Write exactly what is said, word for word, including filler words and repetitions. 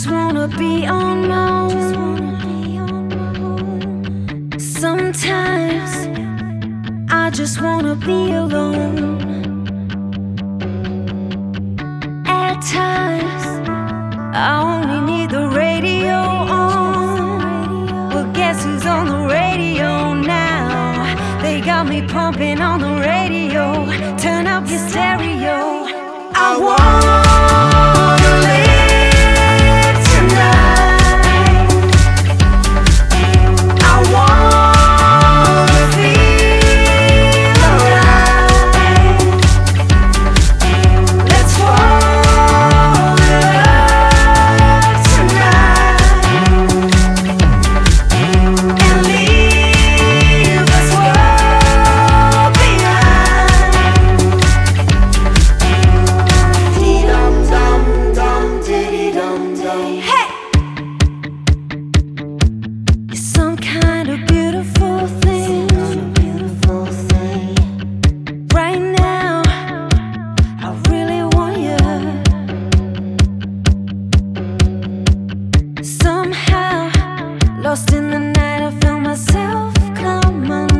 just wanna be on my own. Sometimes I just wanna be alone. At times I only need the radio on. Well, guess who's on the radio now? They got me pumping on the radio. Turn up your stereo. I wanna live tonight. I wanna feel alright. Let's fall in love tonight and leave this world behind. Hey! You're some kind of beautiful thing. Right now, I really want you. Somehow, lost in the night, I found myself coming